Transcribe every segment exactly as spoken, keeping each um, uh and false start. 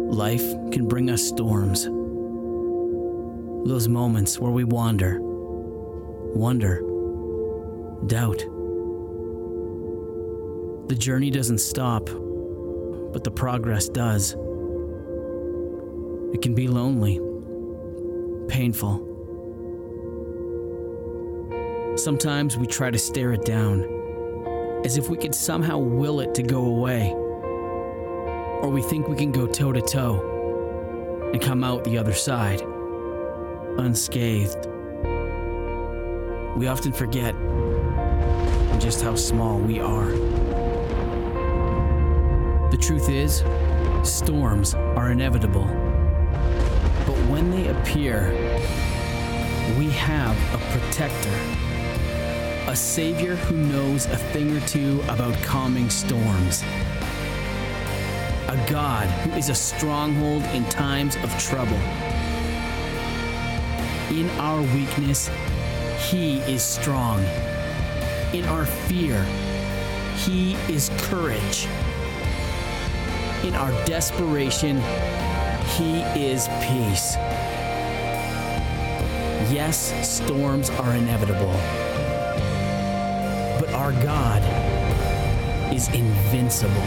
Life can bring us storms. Those moments where we wander, wonder, doubt. The journey doesn't stop, but the progress does. It can be lonely, painful. Sometimes we try to stare it down, as if we could somehow will it to go away. Or we think we can go toe to toe and come out the other side, unscathed. We often forget just how small we are. The truth is, storms are inevitable. But when they appear, we have a protector, a savior who knows a thing or two about calming storms, a God who is a stronghold in times of trouble. In our weakness, He is strong. In our fear, He is courage. In our desperation, He is peace. Yes, storms are inevitable, but our God is invincible.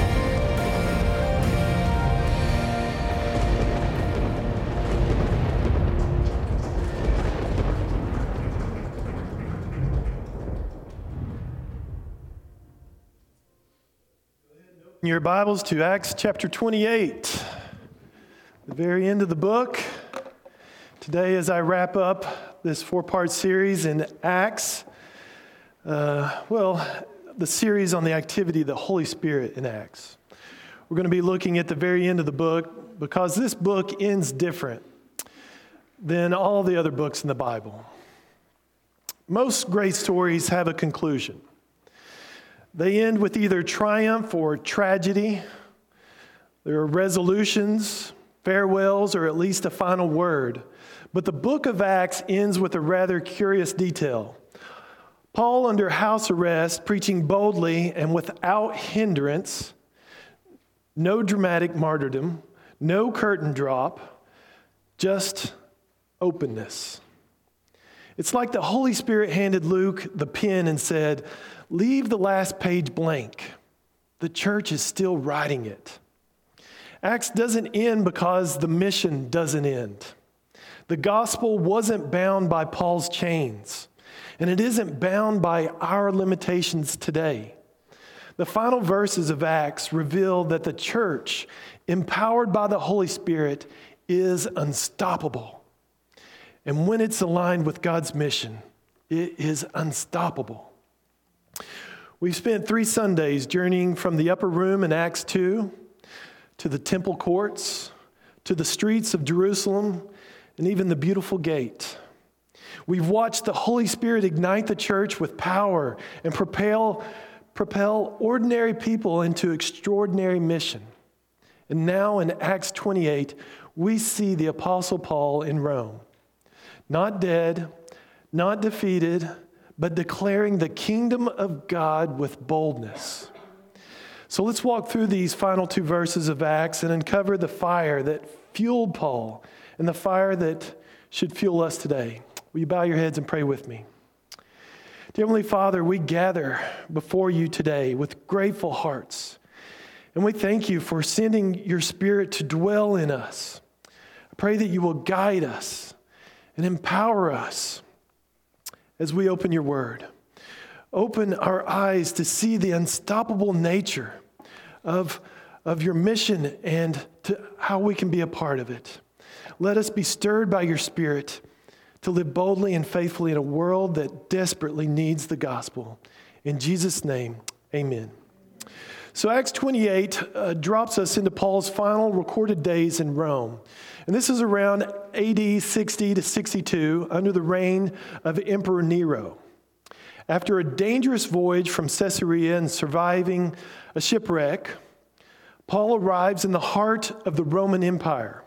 Your Bibles to Acts chapter twenty-eight, the very end of the book. Today, as I wrap up this four-part series in Acts, uh, well, the series on the activity of the Holy Spirit in Acts. We're going to be looking at the very end of the book because this book ends different than all the other books in the Bible. Most great stories have a conclusion. They end with either triumph or tragedy. There are resolutions, farewells, or at least a final word. But the book of Acts ends with a rather curious detail. Paul, under house arrest, preaching boldly and without hindrance, no dramatic martyrdom, no curtain drop, just openness. It's like the Holy Spirit handed Luke the pen and said, "Leave the last page blank. The church is still writing it." Acts doesn't end because the mission doesn't end. The gospel wasn't bound by Paul's chains, and it isn't bound by our limitations today. The final verses of Acts reveal that the church, empowered by the Holy Spirit, is unstoppable. And when it's aligned with God's mission, it is unstoppable. We've spent three Sundays journeying from the upper room in Acts two to the temple courts, to the streets of Jerusalem, and even the beautiful gate. We've watched the Holy Spirit ignite the church with power and propel, propel ordinary people into extraordinary mission. And now in Acts twenty-eight, we see the Apostle Paul in Rome. Not dead, not defeated, but declaring the kingdom of God with boldness. So let's walk through these final two verses of Acts and uncover the fire that fueled Paul and the fire that should fuel us today. Will you bow your heads and pray with me? Dear Heavenly Father, we gather before you today with grateful hearts. And we thank you for sending your Spirit to dwell in us. I pray that you will guide us and empower us as we open your word. Open our eyes to see the unstoppable nature of, of your mission and to how we can be a part of it. Let us be stirred by your Spirit to live boldly and faithfully in a world that desperately needs the gospel. In Jesus' name, amen. So Acts twenty-eight uh, drops us into Paul's final recorded days in Rome. And this is around A D sixty to sixty-two under the reign of Emperor Nero. After a dangerous voyage from Caesarea and surviving a shipwreck, Paul arrives in the heart of the Roman Empire.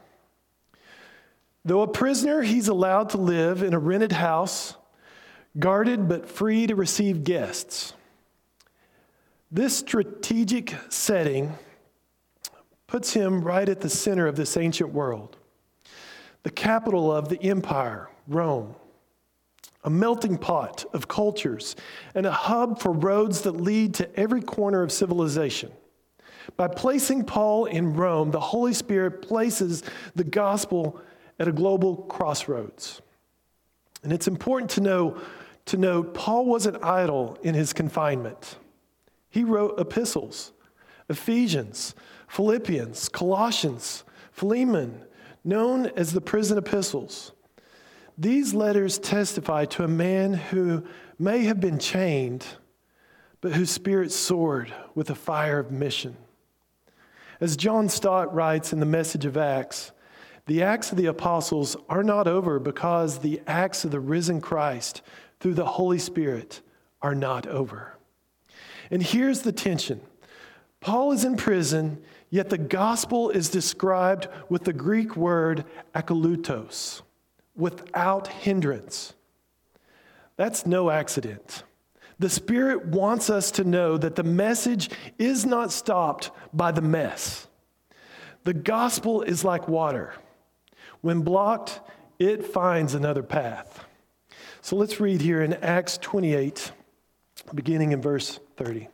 Though a prisoner, he's allowed to live in a rented house, guarded but free to receive guests. This strategic setting puts him right at the center of this ancient world, the capital of the empire, Rome, a melting pot of cultures and a hub for roads that lead to every corner of civilization. By placing Paul in Rome, the Holy Spirit places the gospel at a global crossroads. And it's important to know, to note, Paul wasn't idle in his confinement. He wrote epistles, Ephesians, Philippians, Colossians, Philemon, known as the prison epistles. These letters testify to a man who may have been chained, but whose spirit soared with the fire of mission. As John Stott writes in the Message of Acts, the Acts of the Apostles are not over because the acts of the risen Christ through the Holy Spirit are not over. And here's the tension. Paul is in prison, yet the gospel is described with the Greek word akalutos, without hindrance. That's no accident. The Spirit wants us to know that the message is not stopped by the mess. The gospel is like water. When blocked, it finds another path. So let's read here in Acts twenty-eight, beginning in verse thirty.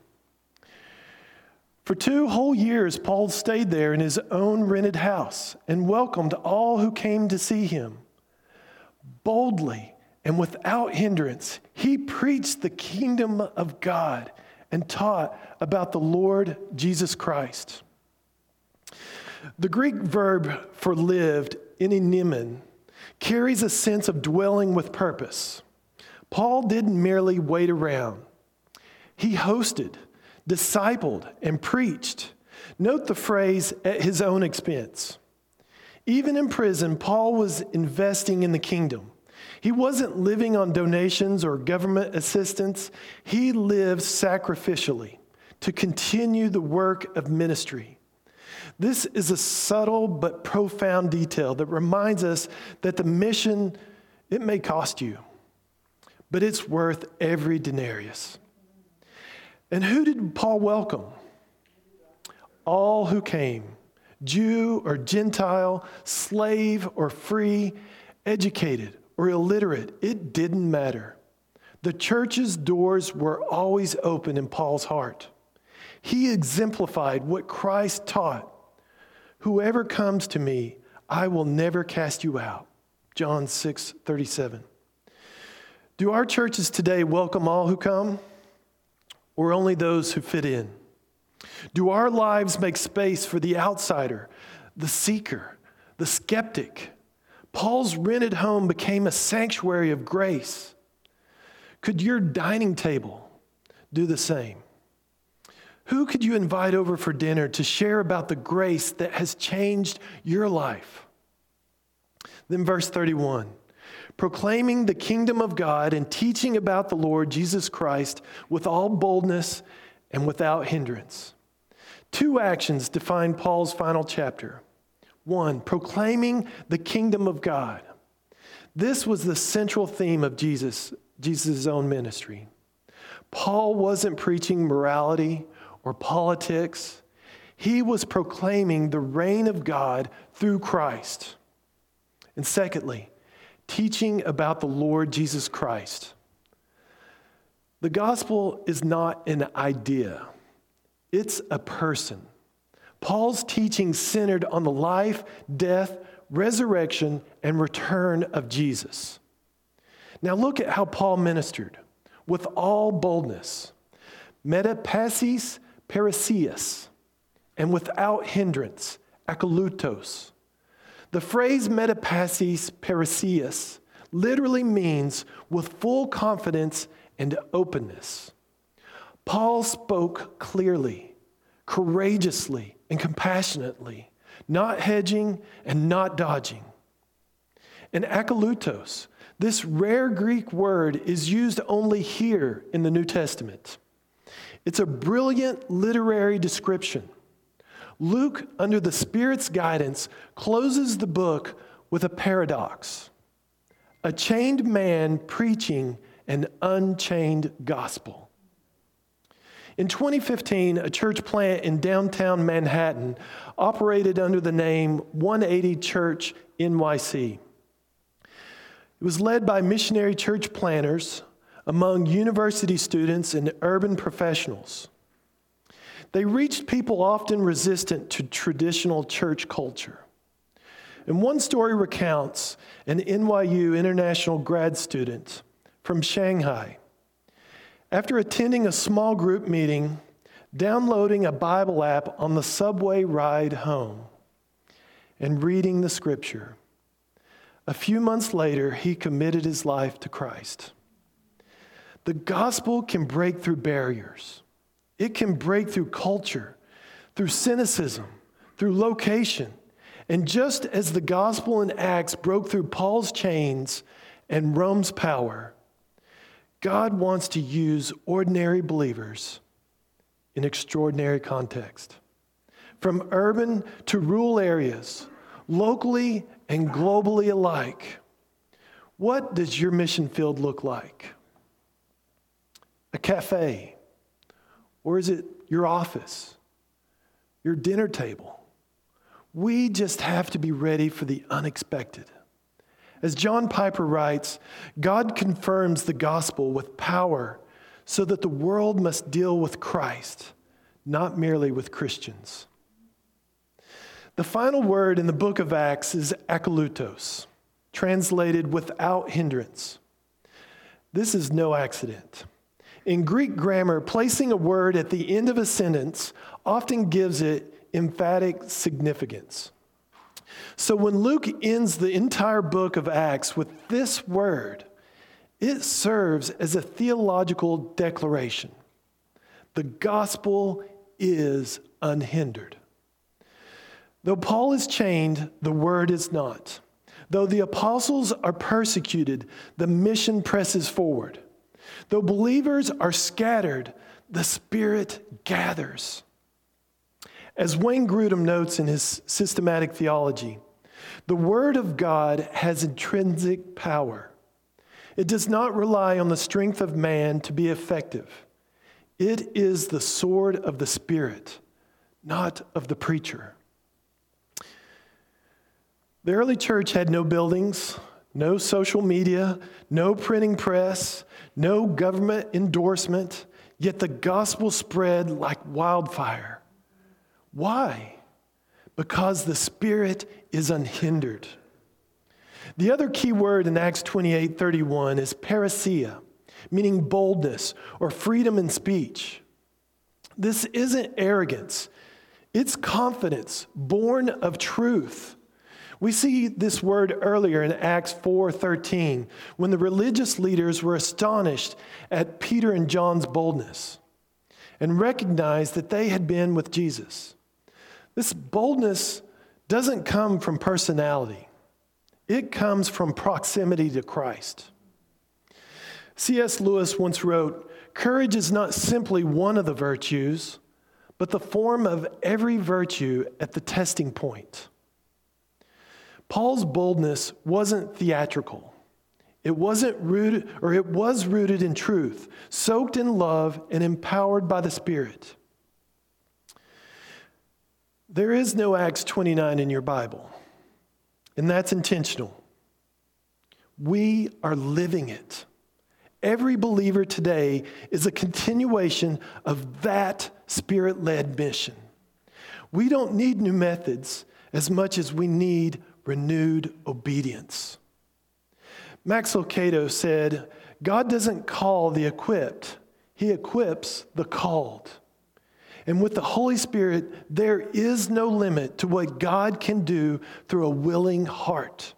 For two whole years, Paul stayed there in his own rented house and welcomed all who came to see him. Boldly and without hindrance, he preached the kingdom of God and taught about the Lord Jesus Christ. The Greek verb for lived, eninemen, carries a sense of dwelling with purpose. Paul didn't merely wait around. He hosted, discipled, and preached. Note the phrase, at his own expense. Even in prison, Paul was investing in the kingdom. He wasn't living on donations or government assistance. He lived sacrificially to continue the work of ministry. This is a subtle but profound detail that reminds us that the mission, it may cost you, but it's worth every denarius. And who did Paul welcome? All who came, Jew or Gentile, slave or free, educated or illiterate, it didn't matter. The church's doors were always open in Paul's heart. He exemplified what Christ taught. Whoever comes to me, I will never cast you out. John six thirty-seven. Do our churches today welcome all who come, or only those who fit in? Do our lives make space for the outsider, the seeker, the skeptic? Paul's rented home became a sanctuary of grace. Could your dining table do the same? Who could you invite over for dinner to share about the grace that has changed your life? Then verse thirty-one, proclaiming the kingdom of God and teaching about the Lord Jesus Christ with all boldness and without hindrance. Two actions define Paul's final chapter. One, proclaiming the kingdom of God. This was the central theme of Jesus, Jesus' own ministry. Paul wasn't preaching morality or politics. He was proclaiming the reign of God through Christ. And secondly, teaching about the Lord Jesus Christ. The gospel is not an idea. It's a person. Paul's teaching centered on the life, death, resurrection, and return of Jesus. Now look at how Paul ministered with all boldness. Metapasis parisias, and without hindrance, akalutos. The phrase metapasis parisias literally means with full confidence and openness. Paul spoke clearly, courageously, and compassionately, not hedging and not dodging. And akalutos, this rare Greek word, is used only here in the New Testament. It's a brilliant literary description. Luke, under the Spirit's guidance, closes the book with a paradox. A chained man preaching an unchained gospel. In twenty fifteen, a church plant in downtown Manhattan operated under the name one eighty Church N Y C. It was led by missionary church planters among university students and urban professionals. They reached people often resistant to traditional church culture. And one story recounts an N Y U international grad student from Shanghai. After attending a small group meeting, downloading a Bible app on the subway ride home, and reading the scripture, a few months later, he committed his life to Christ. The gospel can break through barriers. It can break through culture, through cynicism, through location. And just as the gospel in Acts broke through Paul's chains and Rome's power, God wants to use ordinary believers in extraordinary context. From urban to rural areas, locally and globally alike, what does your mission field look like? A cafe? Or is it your office? Your dinner table? We just have to be ready for the unexpected. As John Piper writes, God confirms the gospel with power so that the world must deal with Christ, not merely with Christians. The final word in the book of Acts is akalutos, translated without hindrance. This is no accident. In Greek grammar, placing a word at the end of a sentence often gives it emphatic significance. So when Luke ends the entire book of Acts with this word, it serves as a theological declaration. The gospel is unhindered. Though Paul is chained, the word is not. Though the apostles are persecuted, the mission presses forward. Though believers are scattered, the Spirit gathers. As Wayne Grudem notes in his systematic theology, the Word of God has intrinsic power. It does not rely on the strength of man to be effective. It is the sword of the Spirit, not of the preacher. The early church had no buildings, no social media, no printing press, no government endorsement, yet the gospel spread like wildfire. Why? Because the Spirit is unhindered. The other key word in Acts twenty-eight thirty-one is parousia, meaning boldness or freedom in speech. This isn't arrogance. It's confidence born of truth. We see this word earlier in Acts four thirteen, when the religious leaders were astonished at Peter and John's boldness and recognized that they had been with Jesus. This boldness doesn't come from personality. It comes from proximity to Christ. C S Lewis once wrote, "Courage is not simply one of the virtues, but the form of every virtue at the testing point." Paul's boldness wasn't theatrical. It wasn't rooted, or it was rooted in truth, soaked in love and empowered by the Spirit. There is no Acts twenty-nine in your Bible, and that's intentional. We are living it. Every believer today is a continuation of that Spirit-led mission. We don't need new methods as much as we need renewed obedience. Max Lucado said, "God doesn't call the equipped, He equips the called." And with the Holy Spirit, there is no limit to what God can do through a willing heart.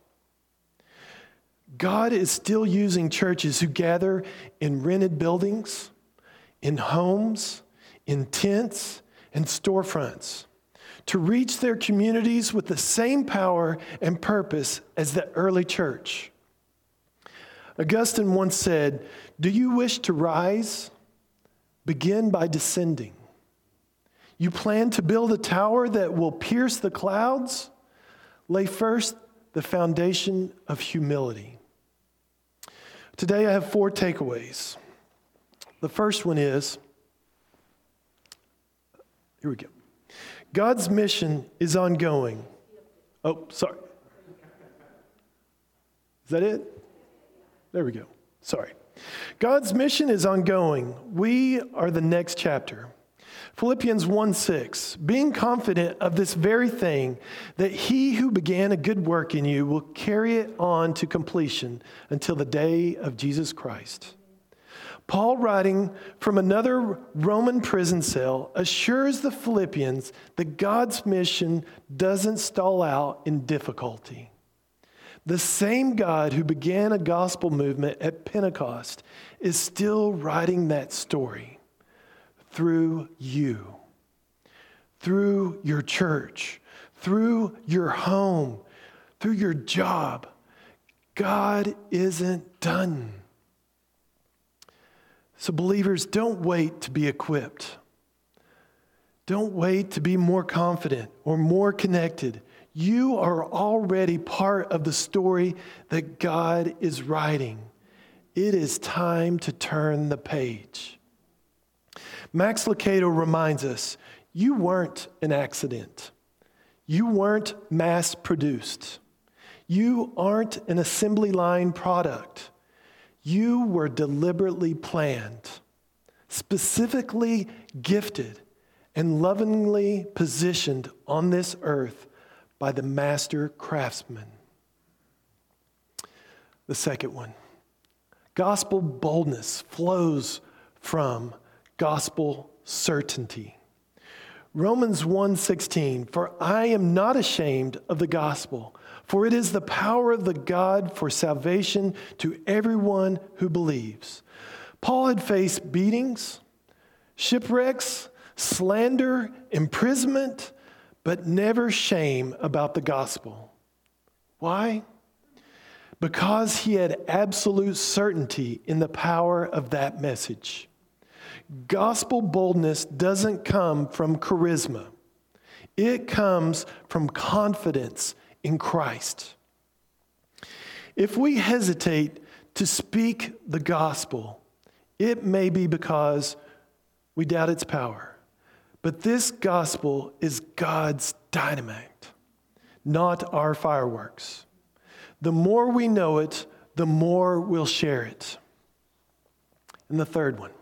God is still using churches who gather in rented buildings, in homes, in tents, and storefronts to reach their communities with the same power and purpose as the early church. Augustine once said, "Do you wish to rise? Begin by descending. You plan to build a tower that will pierce the clouds? Lay first the foundation of humility." Today I have four takeaways. The first one is, Here we go. God's mission is ongoing. Oh, sorry. Is that it? There we go. Sorry. God's mission is ongoing. We are the next chapter. Philippians one six, being confident of this very thing, that he who began a good work in you will carry it on to completion until the day of Jesus Christ. Paul, writing from another Roman prison cell, assures the Philippians that God's mission doesn't stall out in difficulty. The same God who began a gospel movement at Pentecost is still writing that story through you, through your church, through your home, through your job. God isn't done. So believers, don't wait to be equipped. Don't wait to be more confident or more connected. You are already part of the story that God is writing. It is time to turn the page. Max Lucado reminds us, you weren't an accident. You weren't mass-produced. You aren't an assembly line product. You were deliberately planned, specifically gifted, and lovingly positioned on this earth by the master craftsman. The second one, gospel boldness flows from gospel certainty. Romans one sixteen, for I am not ashamed of the gospel, for it is the power of the God for salvation to everyone who believes. Paul had faced beatings, shipwrecks, slander, imprisonment, but never shame about the gospel. Why? Because he had absolute certainty in the power of that message. Gospel boldness doesn't come from charisma. It comes from confidence in Christ. If we hesitate to speak the gospel, it may be because we doubt its power. But this gospel is God's dynamite, not our fireworks. The more we know it, the more we'll share it. And the third one,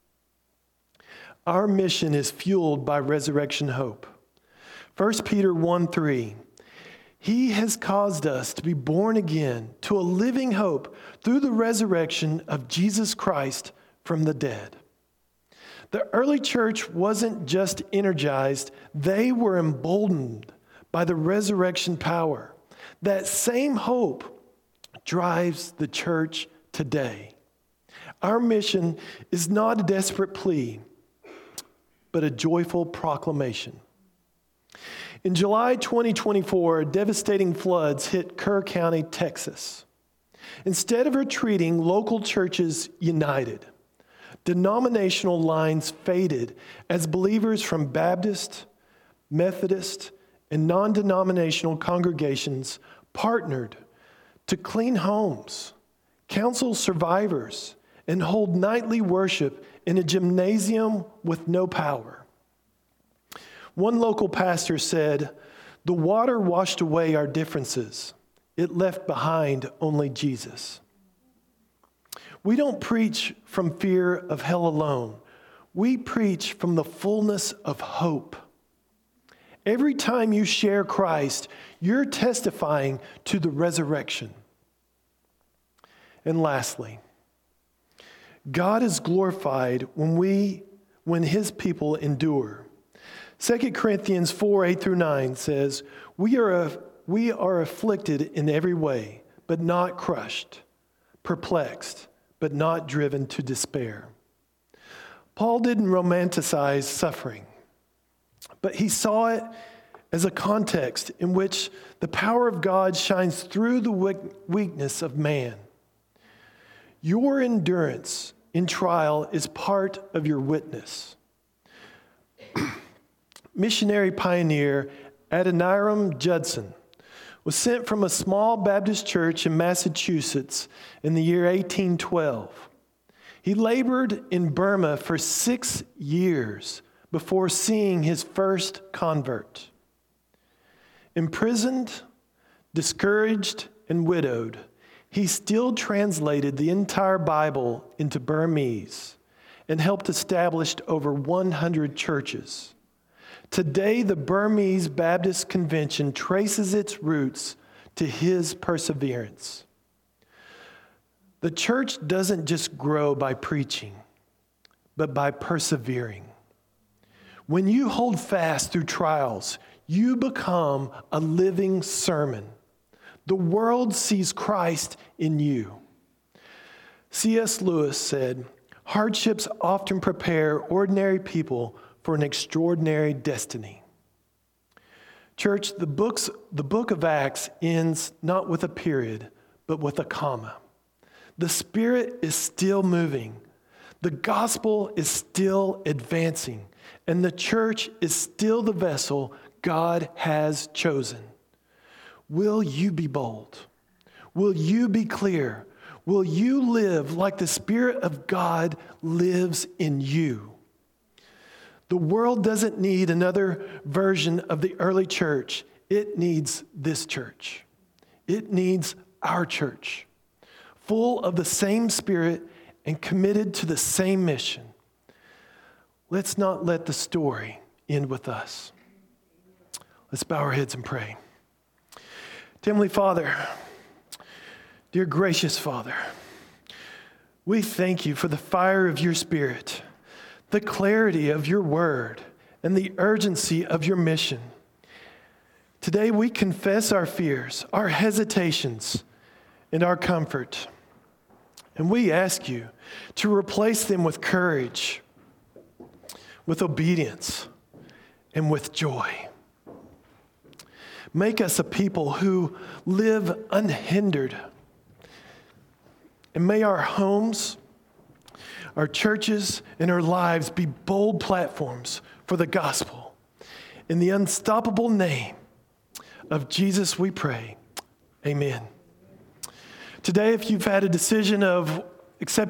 our mission is fueled by resurrection hope. First Peter one three, he has caused us to be born again to a living hope through the resurrection of Jesus Christ from the dead. The early church wasn't just energized, they were emboldened by the resurrection power. That same hope drives the church today. Our mission is not a desperate plea, but a joyful proclamation. In July twenty twenty-four, devastating floods hit Kerr County, Texas. Instead of retreating, local churches united. Denominational lines faded as believers from Baptist, Methodist, and non-denominational congregations partnered to clean homes, counsel survivors, and hold nightly worship in a gymnasium with no power. One local pastor said, "The water washed away our differences. It left behind only Jesus." We don't preach from fear of hell alone. We preach from the fullness of hope. Every time you share Christ, you're testifying to the resurrection. And lastly, God is glorified when we, when his people endure. Second Corinthians four, eight through nine says, we are, we are afflicted in every way, but not crushed, perplexed, but not driven to despair. Paul didn't romanticize suffering, but he saw it as a context in which the power of God shines through the weakness of man. Your endurance in trial is part of your witness. Missionary pioneer Adoniram Judson was sent from a small Baptist church in Massachusetts in the year eighteen twelve. He labored in Burma for six years, before seeing his first convert. Imprisoned, discouraged, and widowed, he still translated the entire Bible into Burmese and helped establish over one hundred churches. Today, the Burmese Baptist Convention traces its roots to his perseverance. The church doesn't just grow by preaching, but by persevering. When you hold fast through trials, you become a living sermon. The world sees Christ in you. C S Lewis said, "Hardships often prepare ordinary people for an extraordinary destiny." Church, the books, the book of Acts ends not with a period, but with a comma. The Spirit is still moving. The gospel is still advancing. And the church is still the vessel God has chosen. Will you be bold? Will you be clear? Will you live like the Spirit of God lives in you? The world doesn't need another version of the early church. It needs this church. It needs our church, full of the same Spirit and committed to the same mission. Let's not let the story end with us. Let's bow our heads and pray. Heavenly Father, dear gracious Father, we thank you for the fire of your Spirit, the clarity of your word, and the urgency of your mission. Today we confess our fears, our hesitations, and our comfort. And we ask you to replace them with courage, with obedience, and with joy. Make us a people who live unhindered. And may our homes, our churches, and our lives be bold platforms for the gospel. In the unstoppable name of Jesus we pray. Amen. Today, if you've had a decision of accepting